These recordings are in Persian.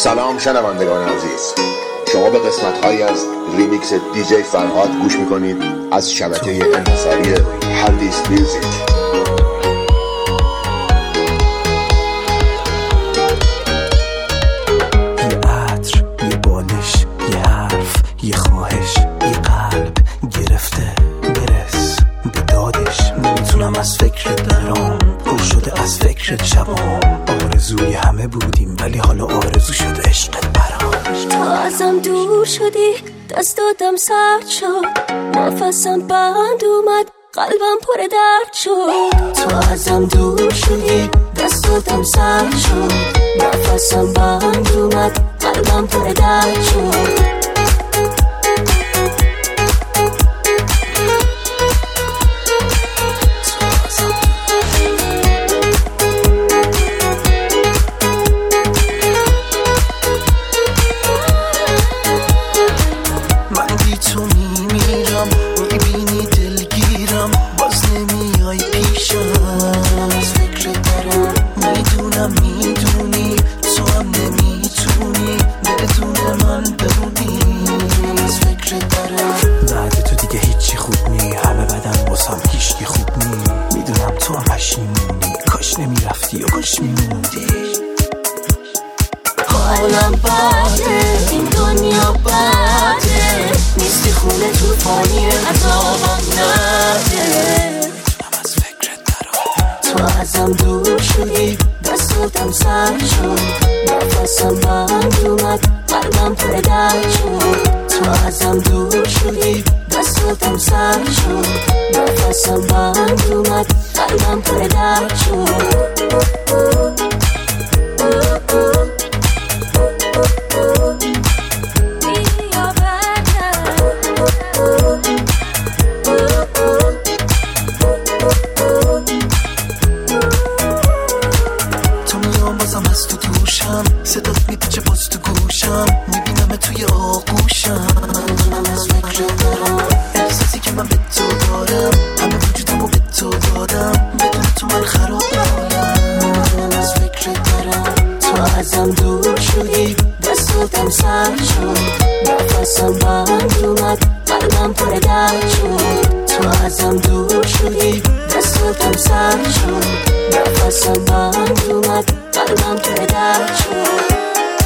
سلام شنوندگان عزیز، شما به قسمت‌هایی از ریمیکس دیجی فرهاد گوش می‌کنید از شبکه انحصاری هردیس میوزیک. یه عطر، یه بالش، یه حرف، یه خواهش، یه قلب گرفته برس به دادش. نمیتونم از فکرت درام، پر شده از فکرت شبام. آرزوی همه بودیم ولی حالا آرزو شده عشقت برام. تا ازم دور شدی دستاتم سرد شد، نفسم بند اومد قلبم پر درد شد. تا ازم دور شدی دستاتم سرد شد، نفسم بند اومد قلبم پر درد شد. حالم بده، این دنیا بده، نیستی خونه توفانی عذابم نده. از فکرت درام، تو ازم دور شدی دستاتم سرد شد، نفسم بند اومد قلبم پر درد شد. تو ازم دور شدی دستاتم سرد شد، نفسم بند اومد قلبم پر درد شد. صدات میپیچه باز تو گوشم، میبینم توی آغوشم. از فکر دارم احساسی که من به تو دارم، همه وجودمو به تو دادم، بدون تو من خرابم. از فکر دارم تو ازم دور شدی دستاتم سرد شد، نفسم بند اومد قلبم پر درد شد. تو ازم دور شدی دستاتم سرد شد، نفسم بند اومد قلبم پر درد شد.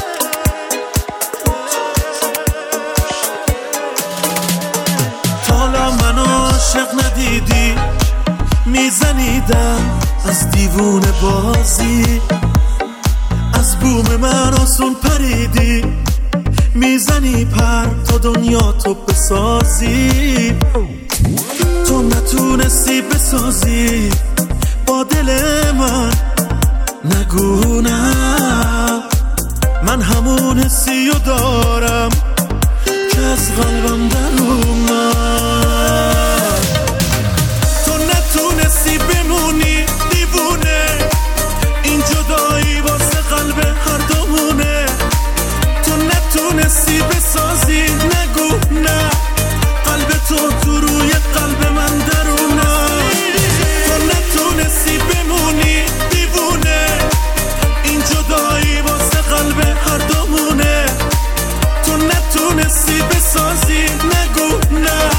حالا منو عاشق ندیدی، میزنیدم از دیوونه بازی، از بوم من آسون پریدی، میزنی پر تا دنیا تو بسازی. تو نتونستی بسازی با دل من، نگو نه، من همون حسی رو دارم که از قلبم در اومد. تو نتونستی بمونی دیوونه، این جدایی واسه قلب هر دومونه. تو نتونستی بسازی، نگو نه، قلب تو روی قلب من درونه. تو نتونستی بمونی دیوونه، این جدایی واسه قلب هر دومونه. تو نتونستی بسازی، نگو نه،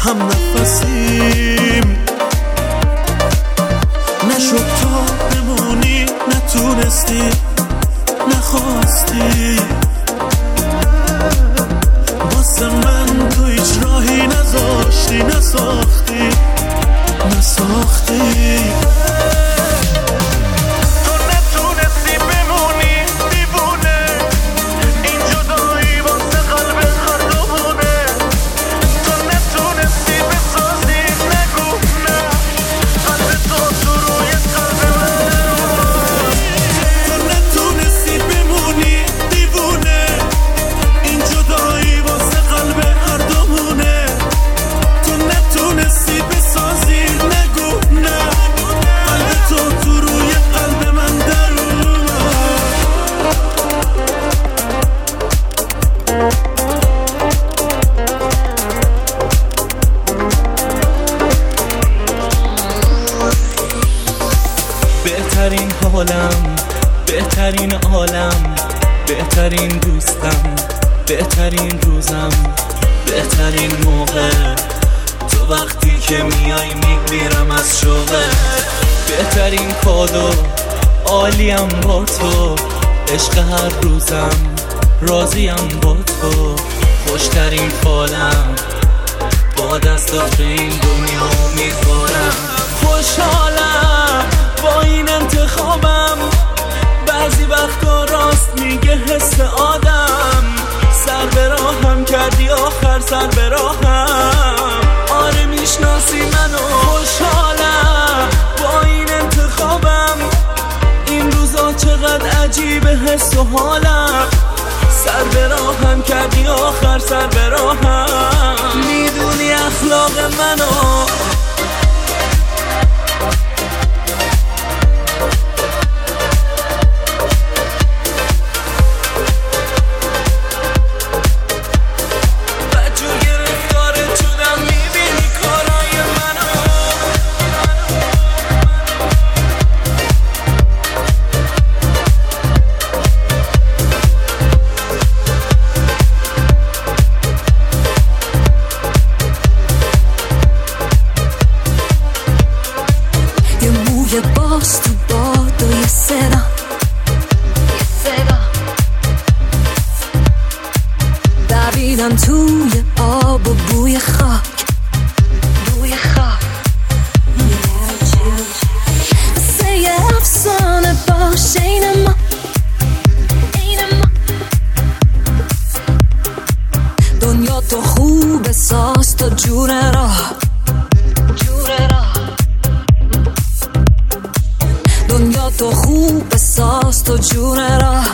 هم نفسیم. نشد تا بمونی، نتونستی، نخواستی، واسه من تو هیچ راهی نذاشتی، نساختی. تو نتونستی بمونی دیوونه، این جدایی واسه قلب هر دوونه. تو نتونستی بسازی، نگو نه، قلب تو روی قلب من. تو نتونستی بمونی دیوونه، این جدایی واسه قلب هر دوونه. تو نتونستی بسازی، نگو نه، قلب تو روی قلب من در اومد. بهترین حالم، بهترین عالم، بهترین دوستم، بهترین روزم، بهترین موقع، تو وقتی که میای میمیرم از شوقه. بهترین کادو، عالیم با تو، عشق هر روزم، راضیم با تو. خوشترین فالم، با دستات به این دنیا میذارم. خوشحالم با این انتخابم، بعضی وقتا راست میگه حس آدم. سر به راهم کردی آخر سر به راهم، آره میشناسی منو. خوشحالم با این انتخابم، این روزا چقدر عجیبه حس و حالم. سر به راهم کردی آخر سر به راهم، میدونی اخلاق منو. توی آب و بوی خاک، بوی خاک. مثل یه افسانه باشه این ما، این ما. دنیا تو خوبه ساز تا جور راه، جور راه. دنیا تو خوبه ساز تا جور راه.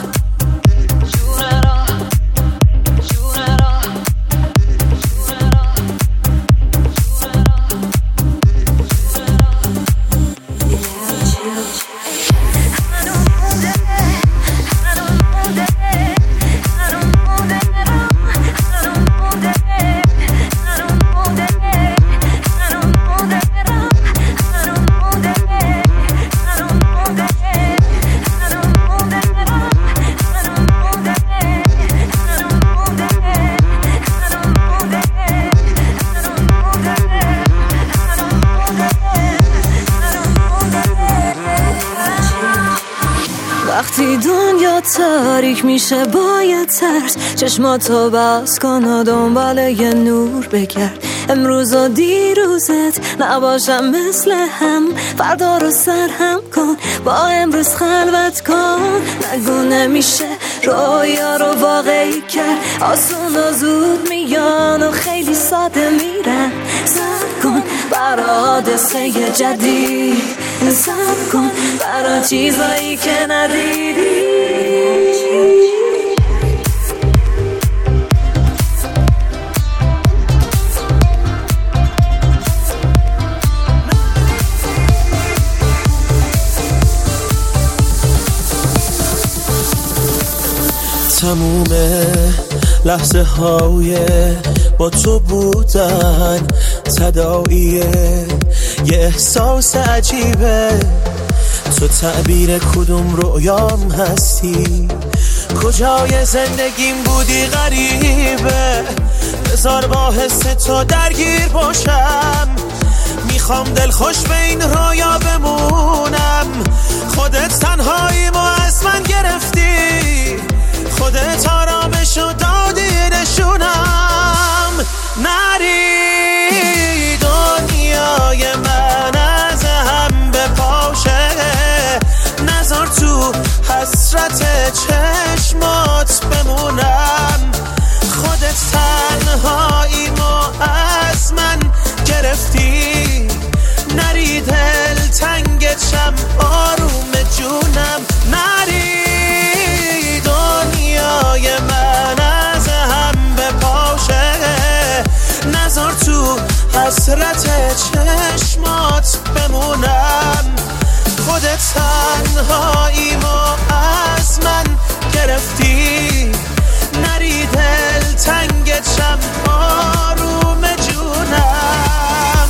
وقتی دنیا تاریک میشه با یه ترس، چشماتو بس کن و دنبال یه نور بگرد. امروز و دیروزت نباشم مثل هم، فردا رو سرهم کن، با امروز خلوت کن. نگو نمیشه رویا رو واقعی کرد، آسون و زود میان و خیلی ساده میرن. صبر کن برا حادثه جدید، صبر کن برا چیزایی که ندیدی. تموم لحظه های با تو بودن تداعیه، یه احساس عجیبه. تو تعبیر کدوم رویام هستی، کجای زندگیم بودی غریبه. بذار با حس تو درگیر باشم، میخوام دلخوش به این رویا بمونم. خودت تنهاییمو از من گرفتی، خودت آرامشو دادی نشونم. نری دنیای من از هم بپاشه، نذار تو حسرت چشمات بمونم. خودت تنهاییمو از من گرفتی، نری دل تنگتم آروم جونم. نری دنیای من از هم بپاشه، نذار تو حسرت چشمات بمونم. خودت تنهاییمو از من گرفتی، نری دل تنگتم آروم جونم.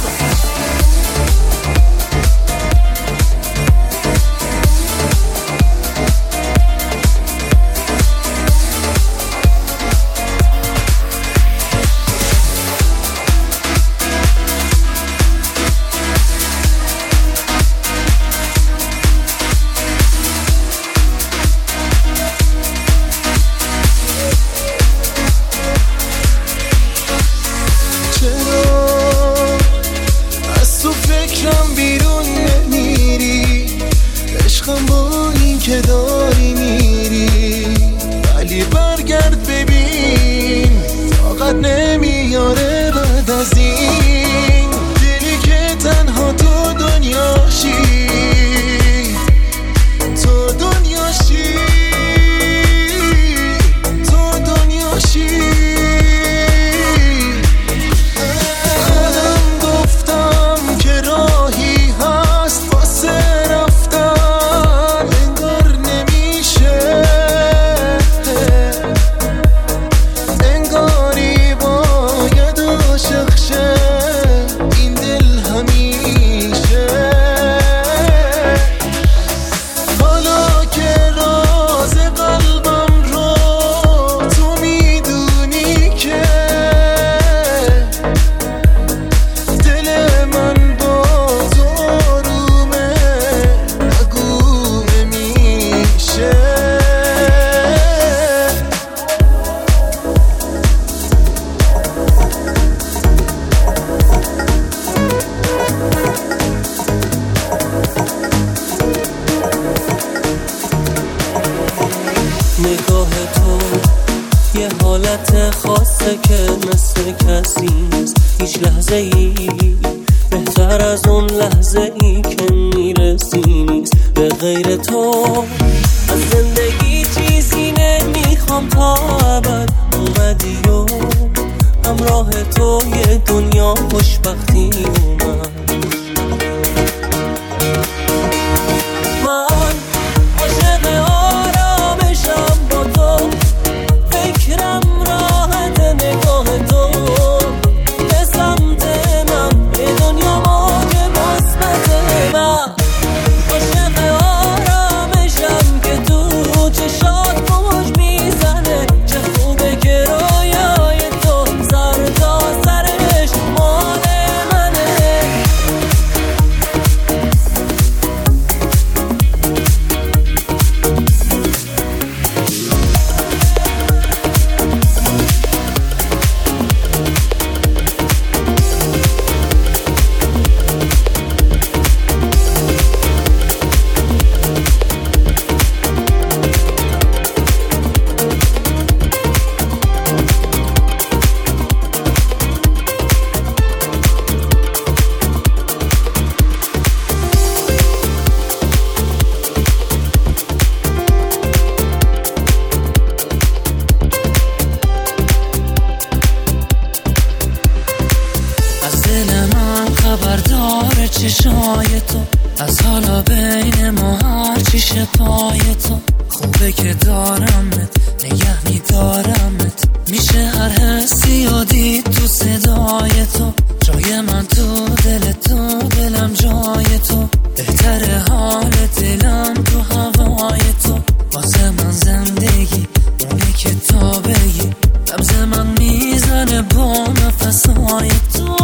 که داری میری ولی برگرد ببین، طاقت نمیاره بعد از این. دلی که تنها تو دنیاشی، تو دنیاشی، تو دنیاشی. خودم گفتم که راهی هست واسه رفتن، نگاه تو یه حالت خاصه که مثل کسی نیست هیچ لحظه ای بهتر از اون لحظه ای که میرسی نیست. به غیر تو از زندگی چیزی نمیخوام تا ابد. اومدی و همراه تو یه دنیا خوشبختی اومد. خبردار چشای تو از حالا بین ما هرچی شپای تو. خوبه که دارمت نگه میدارمت، میشه هر حسی و دید تو صدای تو. جای من تو دل تو، دلم جای تو. بهتره حال دلم تو هوای تو. واسه من زندگی اونه که تا بگی نبض من میزنه با نفسهای تو،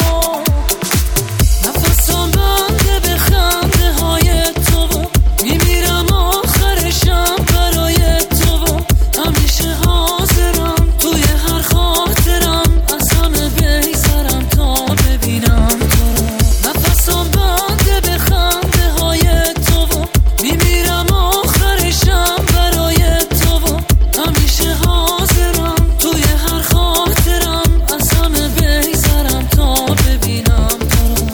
نفسم بنده به خنده های تو، میمیرم آخرشم برای تو، همیشه حاضرم توی هر خاطرم، از همه بگذرم تا ببینم تو رو. نفسم بنده به خنده های تو، میمیرم آخرشم برای تو، همیشه حاضرم توی هر خاطرم، از همه بگذرم تا ببینم تو رو.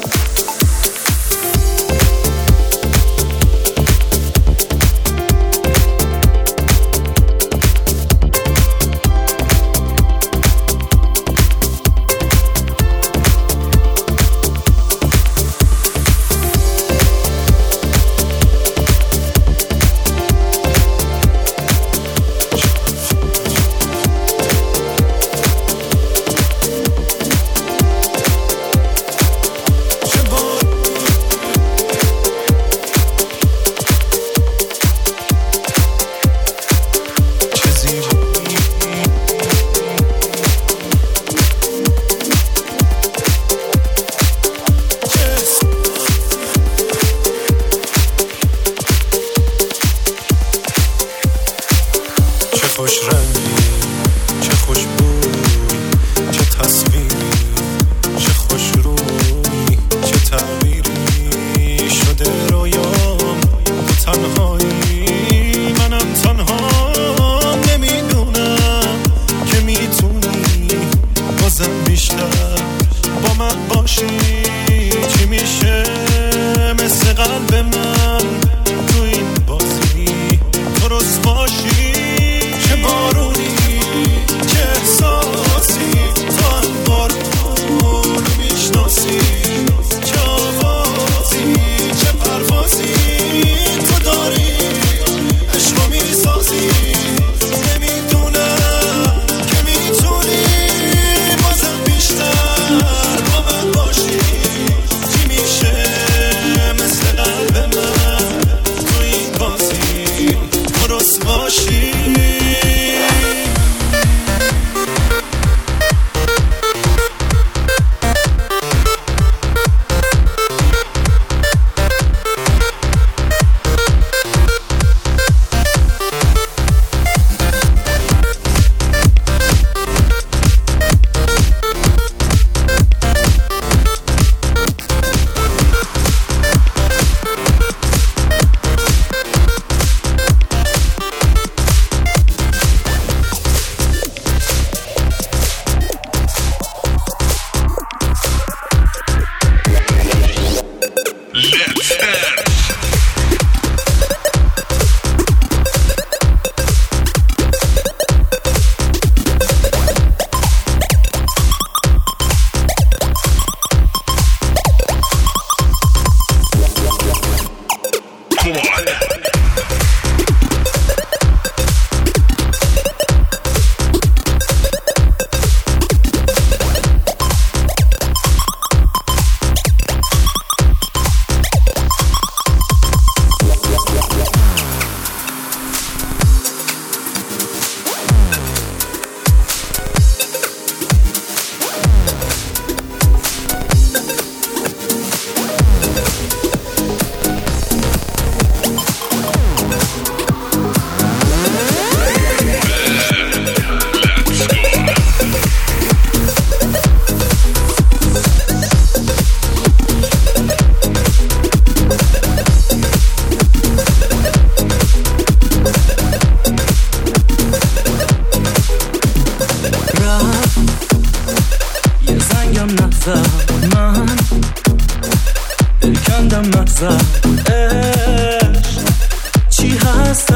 چی هست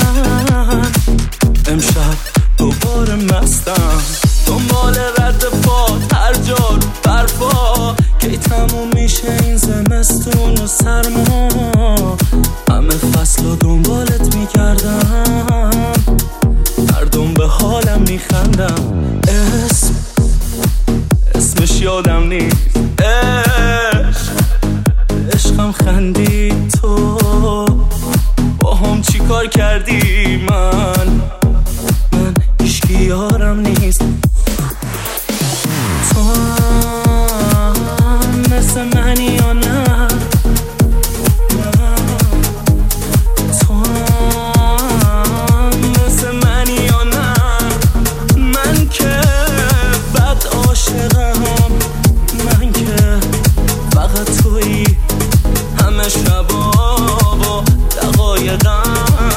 هستن امشب دوباره مستم دنبال رد پا هر جا رو برپا کی تموم میشه این زمستون و سرما همه فصل و دنبالت میگردم مردم به حالم میخندم اسمش یادم نیست عشقم خندی تو با هم چی کار کردی من هیچکی اختیارم نیست. تو مثل منی یا نه؟ تو مثل منی یا نه؟ من که بد عاشقم، من که فقط تویی همه شبا و دقایقم.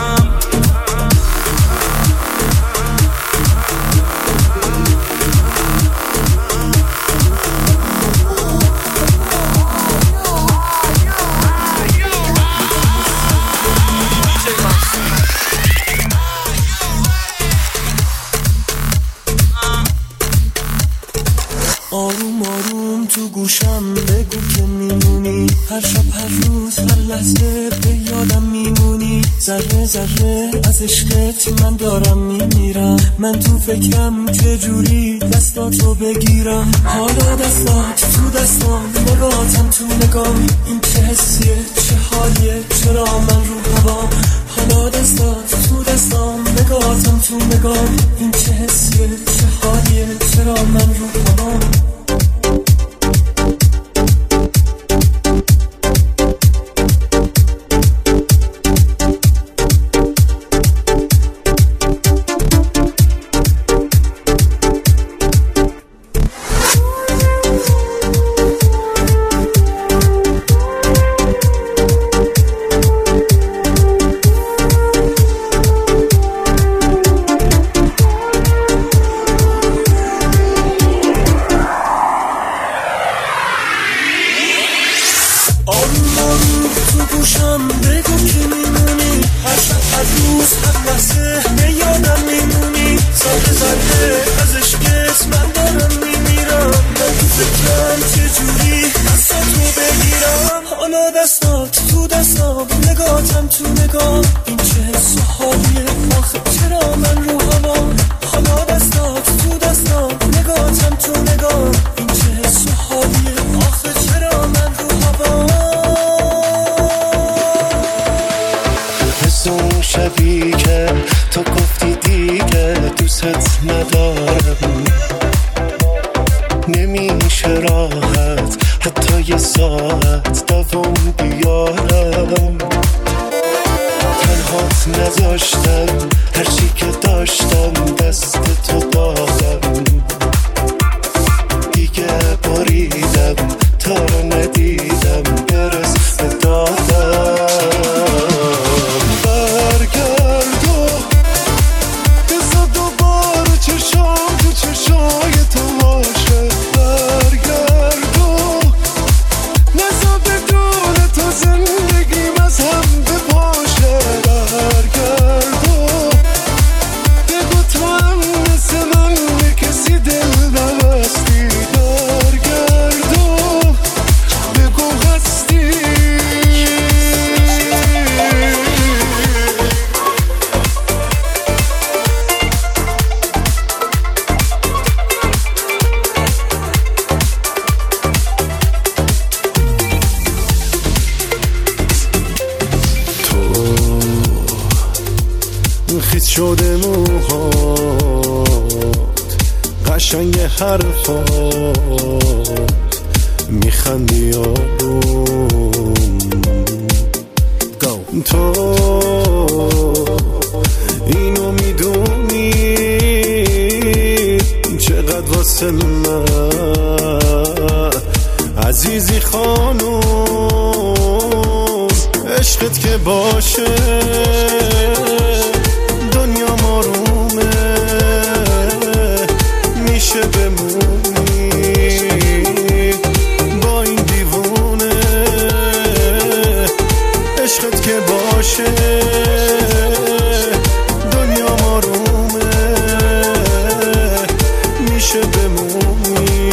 آروم آروم تو گوشم بگو که میمونی، هر شب هر روز هر لحظه به یادم میمونی. ذره ذره از عشقت من دارم میمیرم، من تو فکرم چجوری دستاتو بگیرم. حالا دستات تو دستام، نگاهتم تو نگام، این چه حسیه چه حالیه چرا من رو هوام. حالا دستات تو دستام، نگاهتم تو نگام، این چه حسیه چه حالیه چرا من رو هوام. شده موهات قشنگ حرفات میخندی آروم تو اینو میدونی چقدر واسه من عزیزی خانوم عشقت که باشه دنیا آرومه میشه بمونی با این دیوونه عشقت که باشه دنیا آرومه میشه بمونی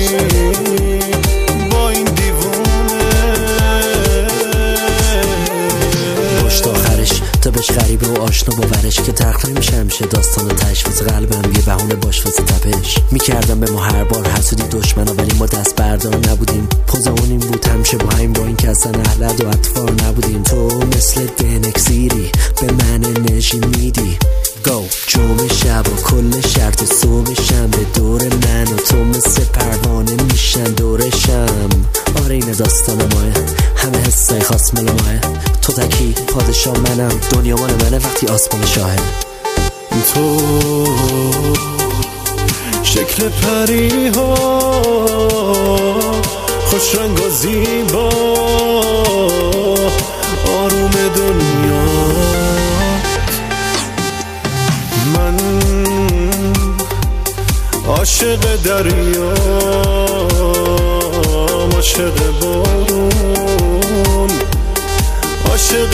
با این دیوونه پشت آخرش تا بهش غریبه و آشنا باورش که تخت نمیشه همیشه داستان تشویز قلبم یه بهونه باش واسه تپش میکردم به ما هر بار حسودی دشمنا ولی ما دست بردار نبودیم پوزمون این بود همیشه با این که اصلا اهلت و اطفال نبودیم تو مثل دنکسیری به من انرژی میدی گو جمعه شب و کل شرط صبح شنبه دور من و تو مثل پروانه میشن دورشم. آره این داستان ماه، همه حسای خاص مال ماه. تو تکی پادشاه منم، دنیا مال منه وقتی آسمان شاهه. تو شکل پری ها خوش رنگ و زیبا، آروم دنیا. من عاشق دریا، عاشق بارون، عاشق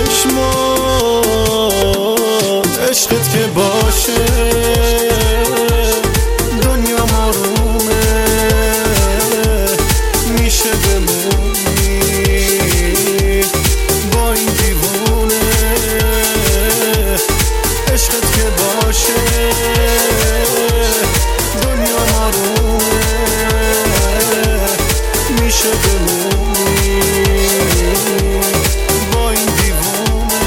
چشمات، عشقت که باشه دنیا آرومه، میشه بمونی با این دیوونه، عشقت که باشه دنیا آرومه، میشه بمونی با این دیوونه.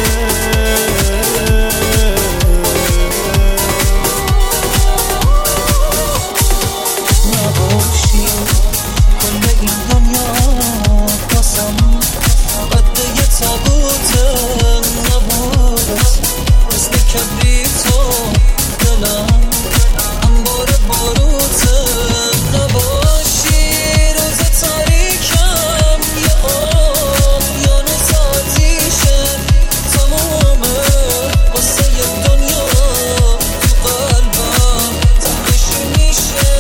نباشی کل این دنیا باسم بده یه تابوت نبود، مثل کبریتو دلم انبار باروت. نباشی روز تاریکم یه اقیانوس آتیشه تمومه، واسه یه دنیا تو قلبم تنش میشه.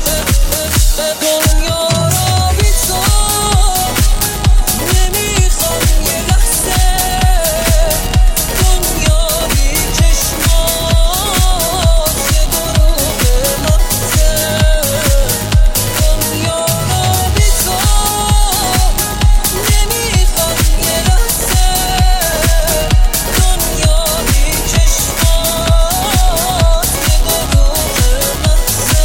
دنیا را بی تو نمیخوام یه لحظه، دنیا بی چشمات یه دروغ محضه. دنیا را بی تو نمیخوام یه لحظه، دنیا بی چشمات یه دروغ محضه.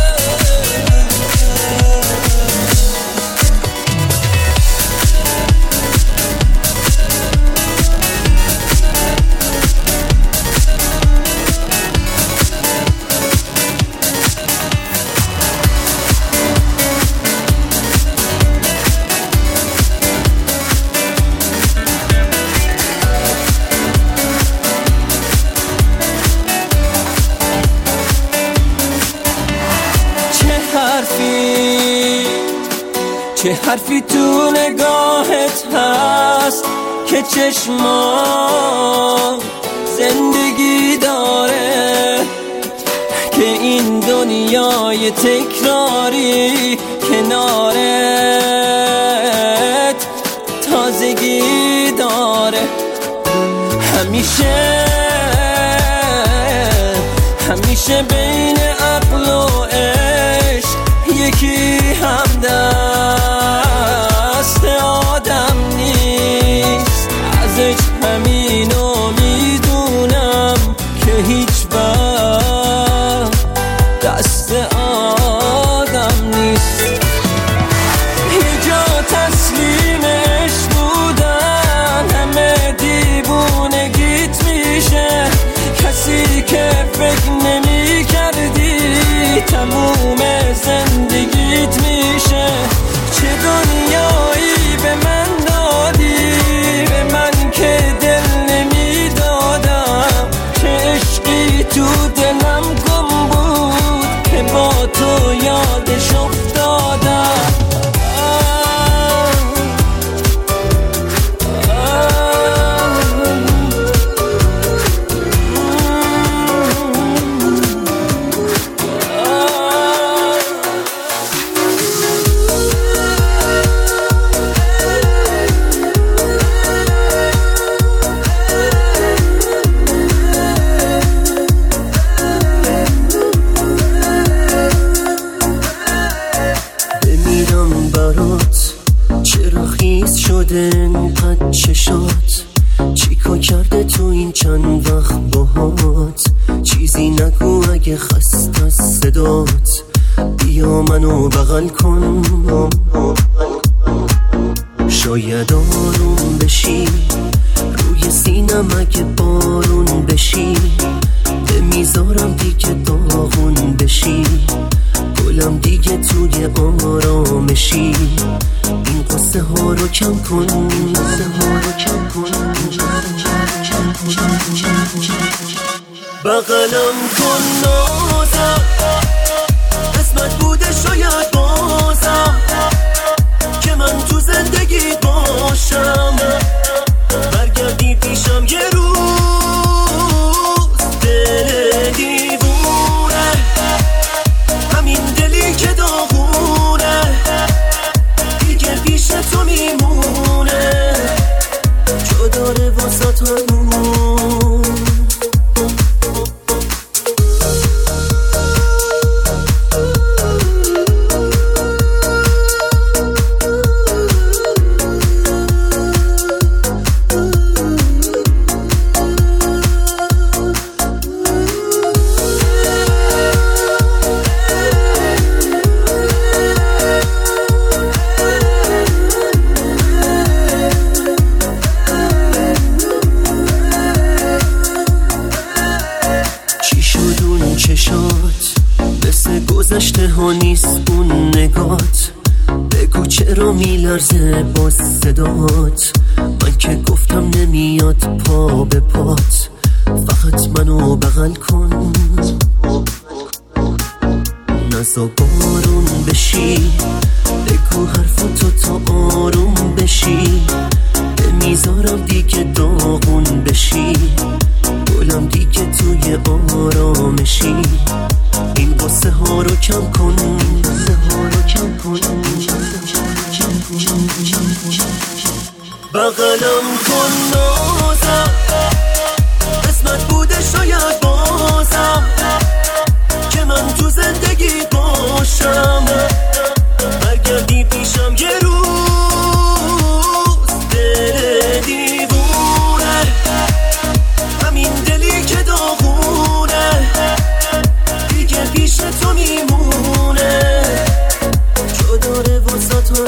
چه حرفی تو نگاهت هست که چشمان زندگی داره، که این دنیای تکراری کنارت تازگی داره. همیشه بین عقل و عشق یکی همدست آدم نیست. ازش همینو میدونم که هیچ وقت دست آدم نیست. یه جا تسلیم عشق بودن همه دیوونگیت میشه، کسی که فکر نمی کردی تموم زندگیت میشه. چه دنیایی به من دادی، به من که دل نمی دادم، چه عشقی تو دلم گم بود که با تو یادش افتادم. انقدر چشات چیکار کرده تو این چند وقت باهات؟ چیزی نگو اگه خسته از صدات، بیا منو بغل کن، شاید آروم بشی روی سینم اگه بارون بشی، نمیذارم دیگه داغون بشی، گلم دیگه توی آرامشی. این قصه ها رو کم کن، بغلم کن نازم، قسمت بوده شاید بازم که من تو زندگی باشم، برگردی پیشم یه روز. دل دیوونه، همین دلی که داغونه، دیگه پیش تو میمونه، جا داره واسه تو گذشته ها نیست اون نگات، بگو چرا میلرزه با صدات، من که گفتم نمیاد پا به پات، فقط منو بغل کن، نزا بارون بشی، بگو حرفاتو تا آروم بشی، نمیذارم دیگه داغون بشی، گلم دیگه توی آرامشی. این قصه ها رو کم کن، بغلم کن نازم، قسمت بوده شاید بازم که من تو زندگی باشم، برگردی پیشم یه روز. دل دیوونه، همین دلی که داغونه، دیگه پیش تو میمونه، جا داره واسه تو.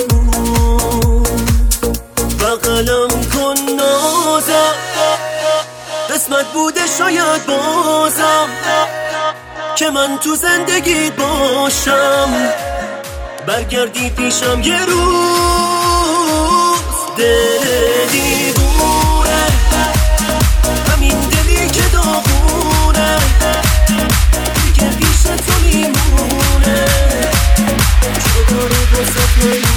بغلم کن نازم، قسمت بوده شاید بازم که من تو زندگیت باشم، برگردی پیشم یه روز. دل دیوونه، همین دلی که داغونه، دیگه پیش تو میمونه، جا داره واسه تو.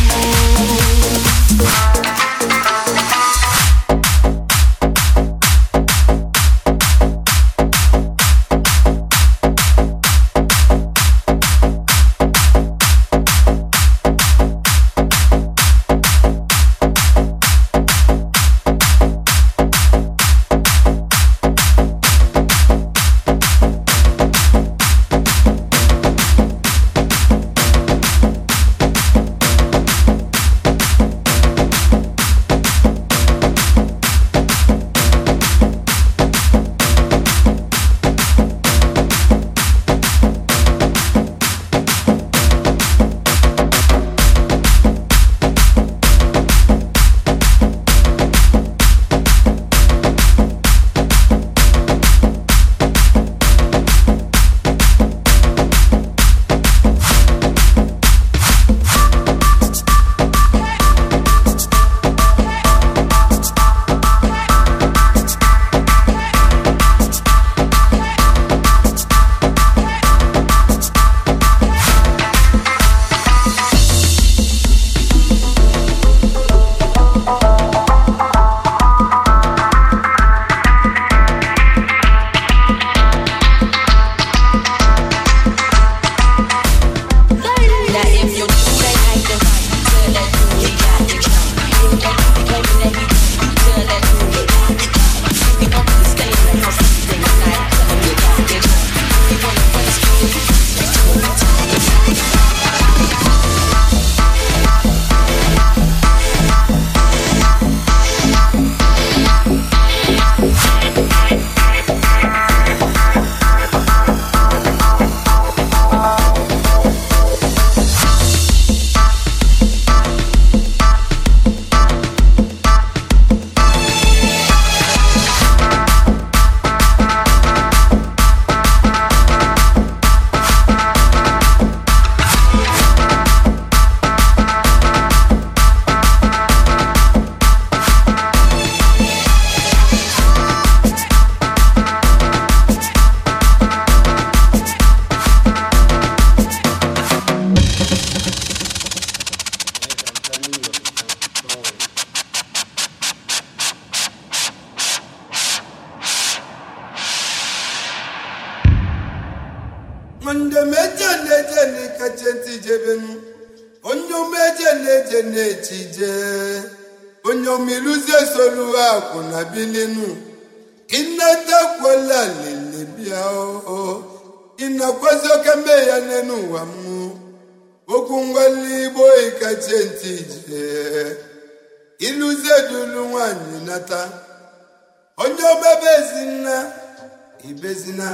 Onyo mejene kachenti jebenu. Onyo mejene chije. Onyo miluze soluwa kuna bilinu. Inata kwala lele biao. Inakwazo kambe ya nenu wamu. Okungwali boy kachenti je. Iluze dulu wani nata. Onyo mebezina. Ibezina.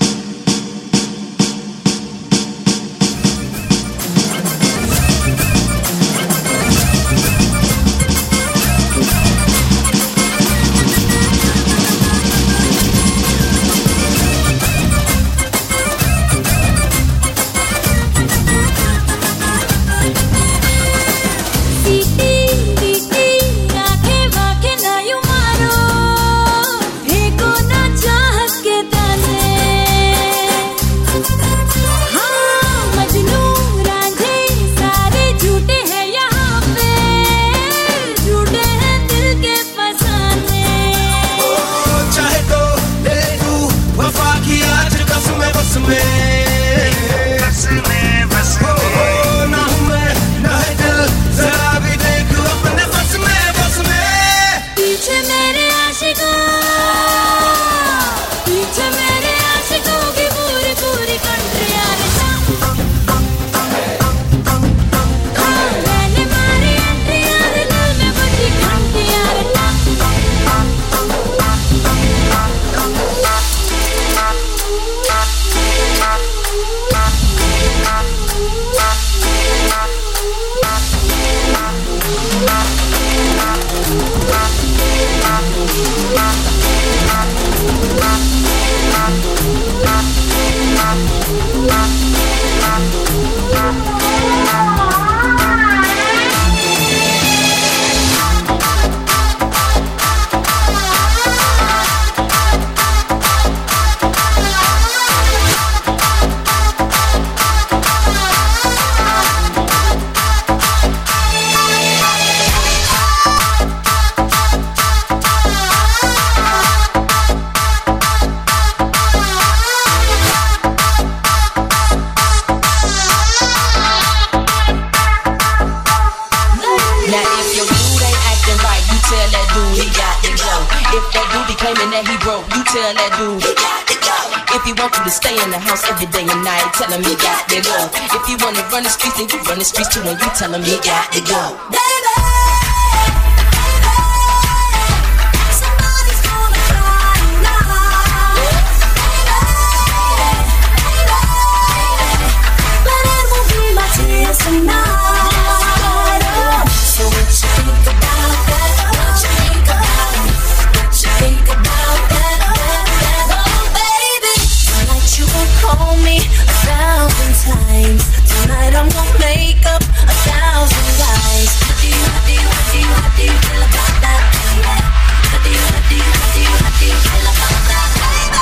Tell him he got to go. If you wanna run the streets, then you run the streets too. When you tell him he got to go. Somebody's gonna cry now. But it won't be my tears tonight. So what you think about that? What you think about it? What you think about that? Oh baby, tonight you gon' call me 1,000 times. Tonight I'm gonna make up 1,000 lies. What do you feel about that, baby? What do you feel about that, baby?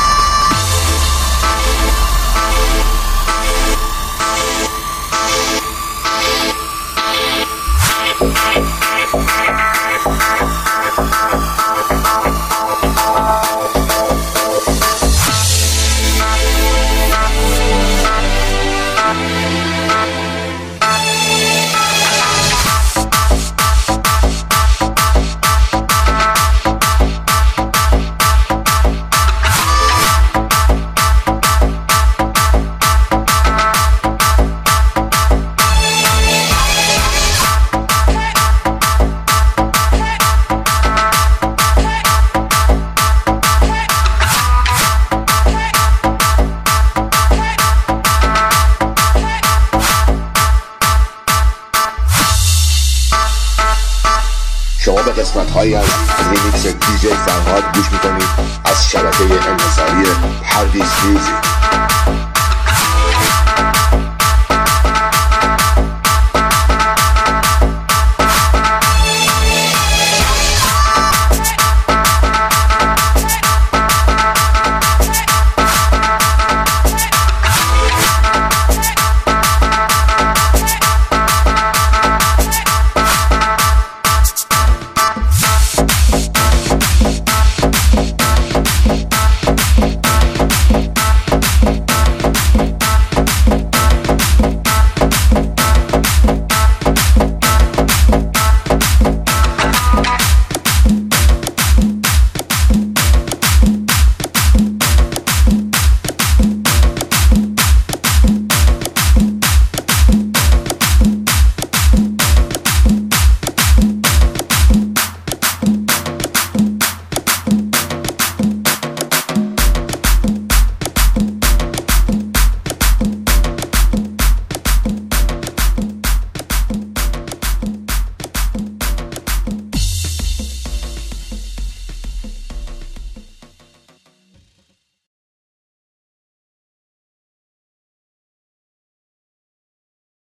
شما به قسمت هایی از ریمیکس دیجی فرهاد گوش میکنید از شبکه انحصاری پردیس میوزیک.